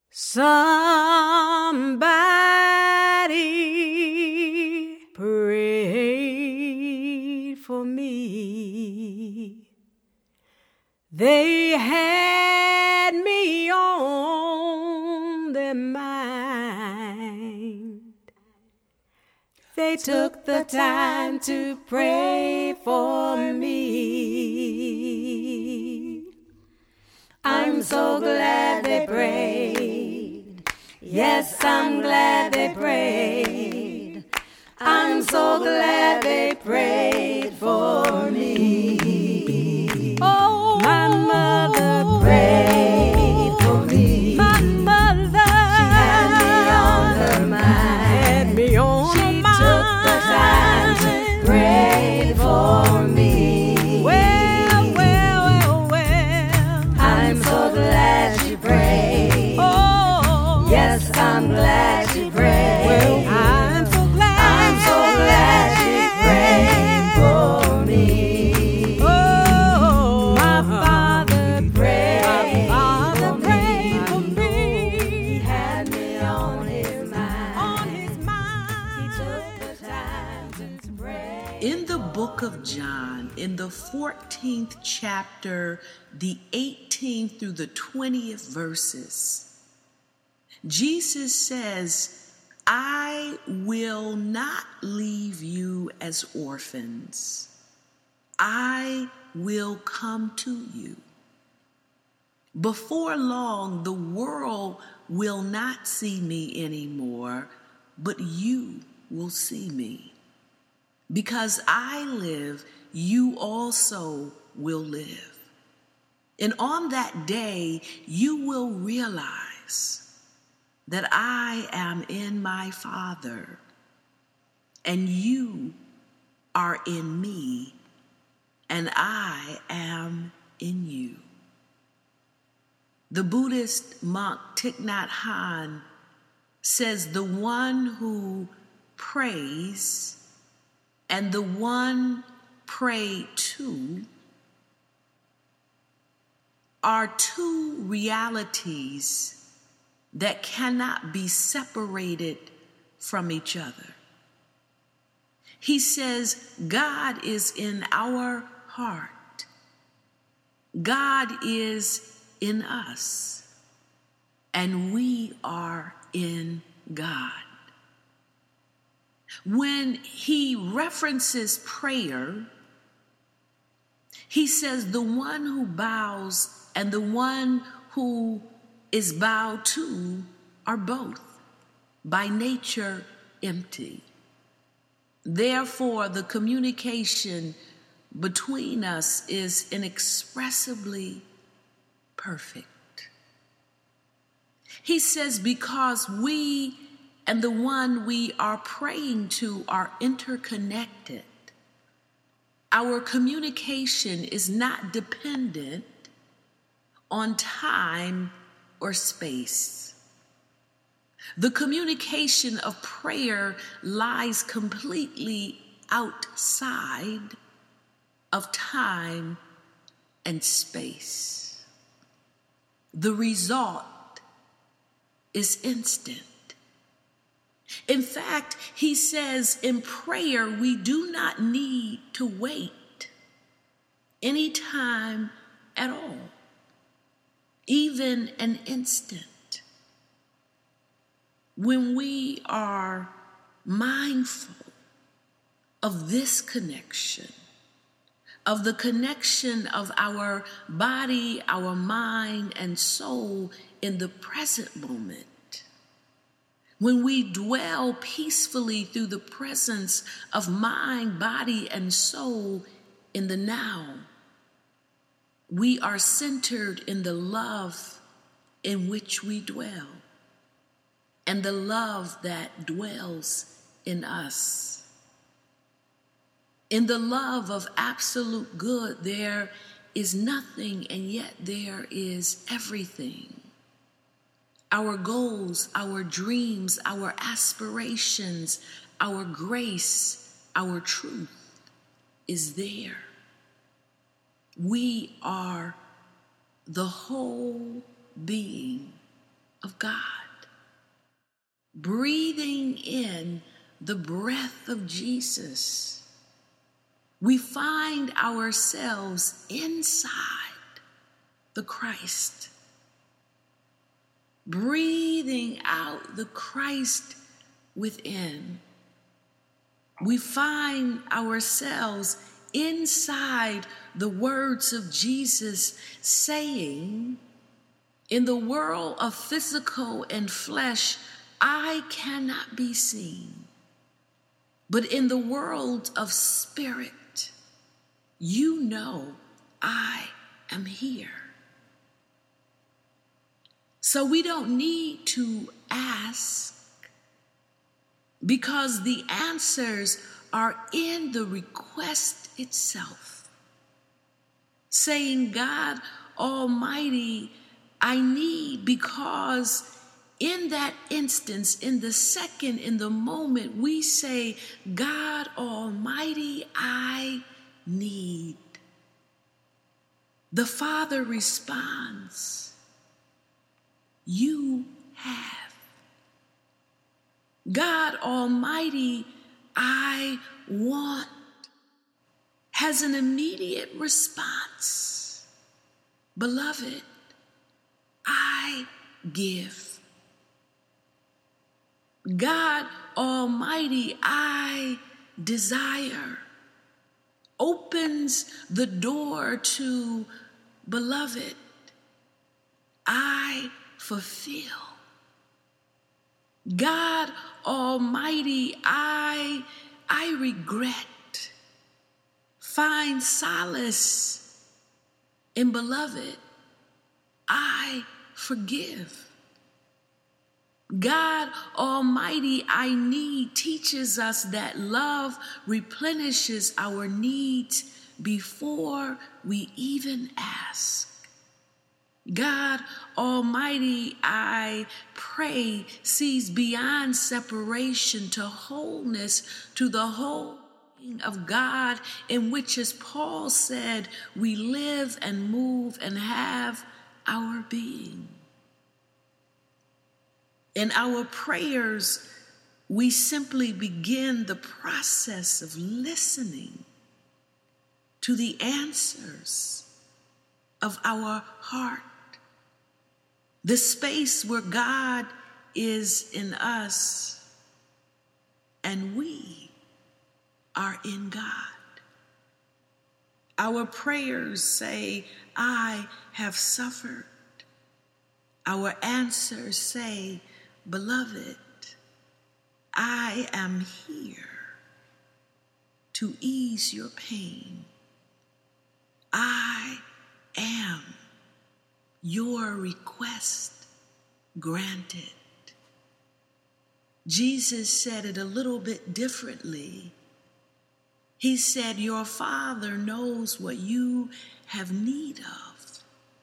Somebody prayed for me. They had me on their mind. They took the time to pray for me. I'm so glad they prayed. Yes, I'm glad they prayed. I'm so glad they prayed for me. Oh, my mother prayed for me. My mother, she had me on her mind. Had me on her mind. She took the time to pray for me. I'm so glad she prayed. Oh, yes, I'm glad she prayed. Well, I'm so glad she prayed for me. Oh, my father prayed for me. He had me on his mind. He took the time to pray. In the book of John, in the 14th chapter, the 18th through the 20th verses, Jesus says, I will not leave you as orphans. I will come to you. Before long, the world will not see me anymore, but you will see me. Because I live, you also will live. And on that day, you will realize that I am in my Father, and you are in me, and I am in you. The Buddhist monk Thich Nhat Hanh says the one who prays and the one prayed to are two realities that cannot be separated from each other. He says God is in our heart. God is in us, and we are in God. When he references prayer, he says the one who bows and the one who is bowed to are both by nature empty. Therefore, the communication between us is inexpressibly perfect. He says because we and the one we are praying to are interconnected, our communication is not dependent on time or space. The communication of prayer lies completely outside of time and space. The result is instant. In fact, he says in prayer, we do not need to wait any time at all, even an instant. When we are mindful of this connection, of the connection of our body, our mind, and soul in the present moment, when we dwell peacefully through the presence of mind, body, and soul in the now, we are centered in the love in which we dwell and the love that dwells in us. In the love of absolute good, there is nothing, and yet there is everything. Our goals, our dreams, our aspirations, our grace, our truth is there. We are the whole being of God, breathing in the breath of Jesus, we find ourselves inside the Christ. Breathing out the Christ within, we find ourselves inside the words of Jesus saying, in the world of physical and flesh, I cannot be seen. But in the world of spirit, you know I am here. So we don't need to ask, because the answers are in the request itself. Saying, God Almighty, I need, because in that instance, in the second, in the moment, we say, God Almighty, I need. The Father responds, you have. God Almighty, I want, has an immediate response. Beloved, I give. God Almighty, I desire, opens the door to, beloved, I fulfill. God Almighty, I regret, find solace in, beloved, I forgive. God Almighty, I need, teaches us that love replenishes our needs before we even ask. God Almighty, I pray, sees beyond separation to wholeness, to the whole of God, in which, as Paul said, we live and move and have our being. In our prayers, we simply begin the process of listening to the answers of our heart, the space where God is in us and we are in God. Our prayers say, I have suffered. Our answers say, beloved, I am here to ease your pain. I am your request granted. Jesus said it a little bit differently. He said, your Father knows what you have need of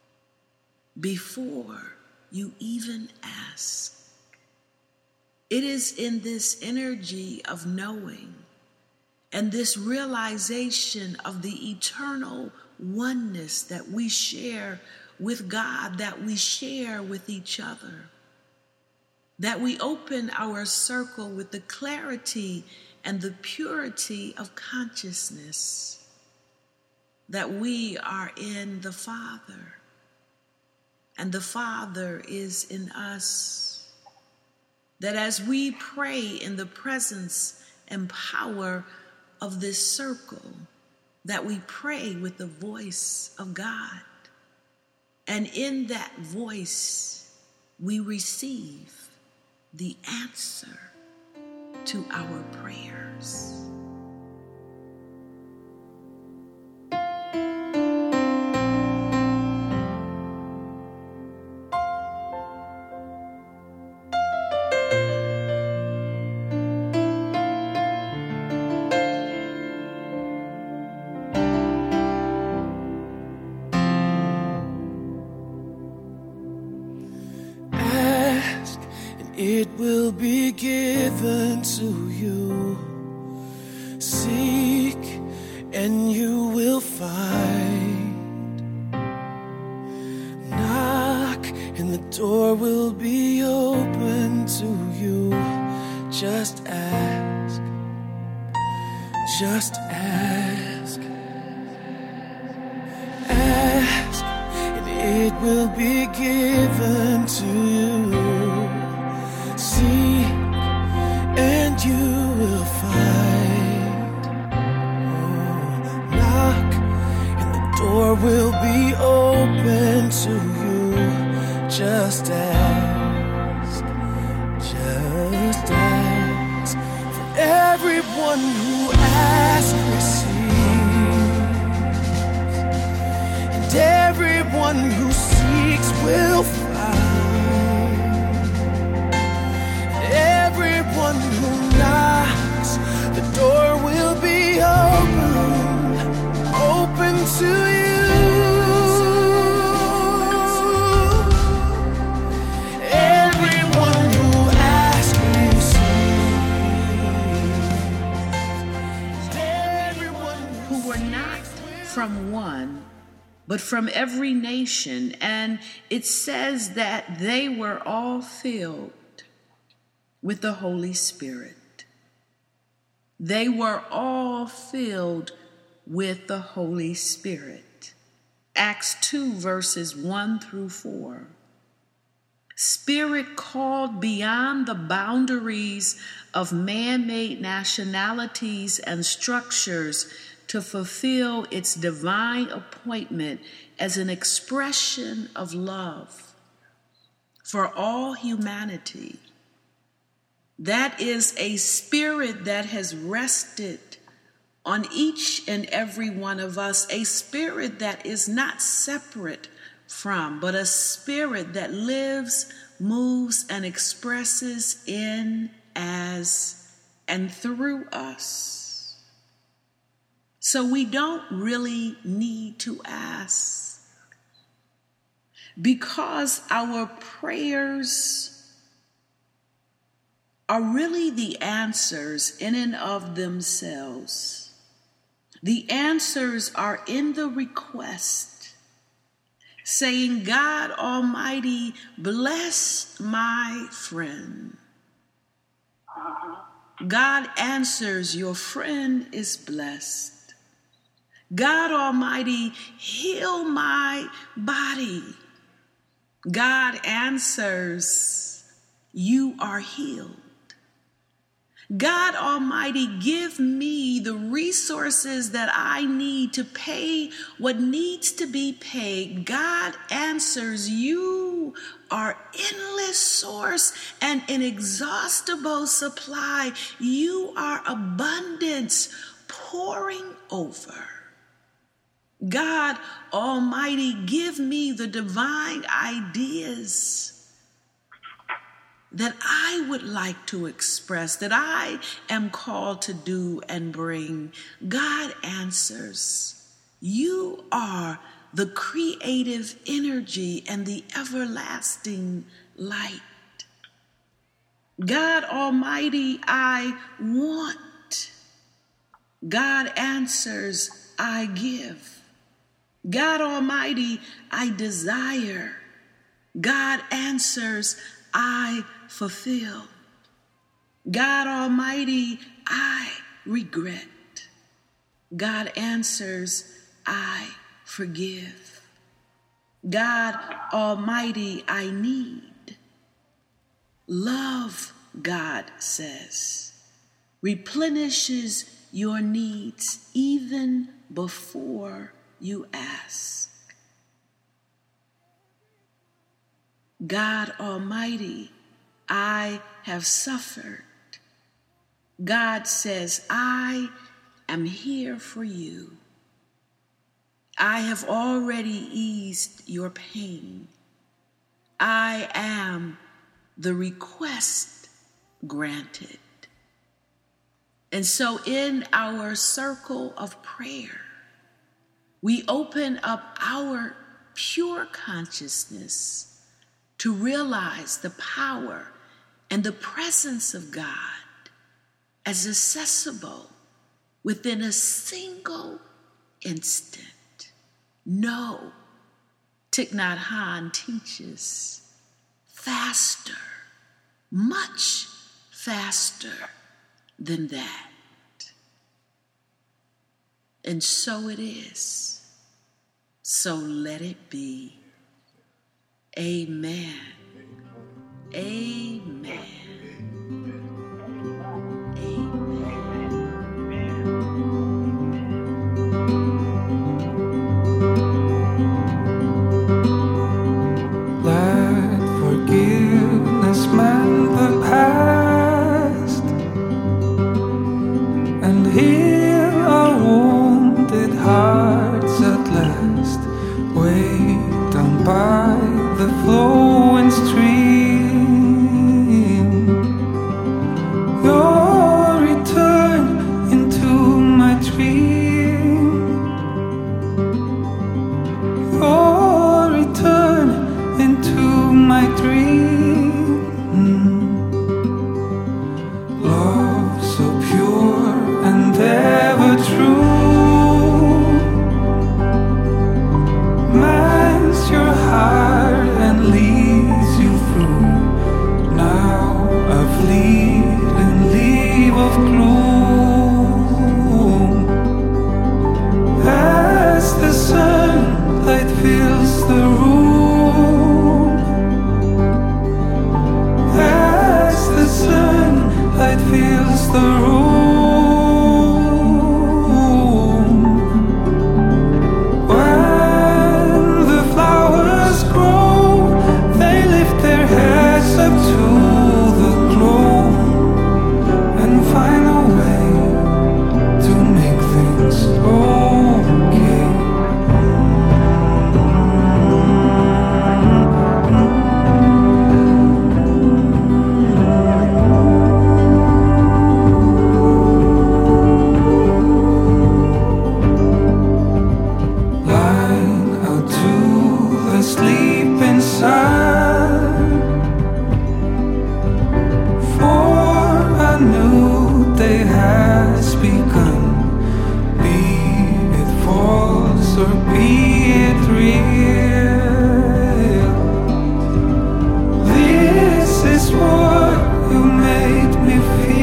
before you even ask. It is in this energy of knowing and this realization of the eternal oneness that we share with God, that we share with each other, that we open our circle with the clarity and the purity of consciousness that we are in the Father and the Father is in us. That as we pray in the presence and power of this circle, that we pray with the voice of God. And in that voice, we receive the answer to our prayers. It will be given to you. Seek and you will find. Knock and the door will be open. Just ask. Just ask. Ask, and it will be given to you. Seek, and you will find. Oh, knock, and the door will be open to you. Just ask. Just ask. For everyone who asks receives, and everyone who seeks will find, and everyone who knocks, the door will be open to you. Everyone who asks receives. Everyone Who were not from one, but from every nation. And it says that they were all filled with the Holy Spirit. They were all filled with the Holy Spirit. Acts 2, verses 1 through 4. Spirit called beyond the boundaries of man-made nationalities and structures to fulfill its divine appointment as an expression of love for all humanity. That is a spirit that has rested on each and every one of us, a spirit that is not separate from, but a spirit that lives, moves, and expresses in, as, and through us. So we don't really need to ask, because our prayers are really the answers in and of themselves. The answers are in the request, saying, God Almighty, bless my friend. God answers, your friend is blessed. God Almighty, heal my body. God answers, you are healed. God Almighty, give me the resources that I need to pay what needs to be paid. God answers, you are endless source and inexhaustible supply. You are abundance pouring over. God Almighty, give me the divine ideas that I would like to express, that I am called to do and bring. God answers, you are the creative energy and the everlasting light. God Almighty, I want. God answers, I give. God Almighty, I desire. God answers, I fulfill. God Almighty, I regret. God answers, I forgive. God Almighty, I need. Love, God says, replenishes your needs even before you ask. God Almighty, I have suffered. God says, I am here for you. I have already eased your pain. I am the request granted. And so in our circle of prayer, we open up our pure consciousness to realize the power and the presence of God as accessible within a single instant. No, Thich Nhat Hanh teaches faster, much faster than that. And so it is. So let it be. Amen. Amen. Let forgiveness mend the past and heal our wounded hearts at last. Way down by the flowing stream, your return into my dream, your return into my dream. Love so pure and ever true, mends your heart and leads you through. Now a fleeting leaf of gloom, as the sunlight fills the room, as the sunlight fills the room. When the flowers grow, they lift their heads up to the glow and find a way to make things okay. Lying out to the sleeping sun, for a new day has begun. Be it false or be it real, this is what you made me feel.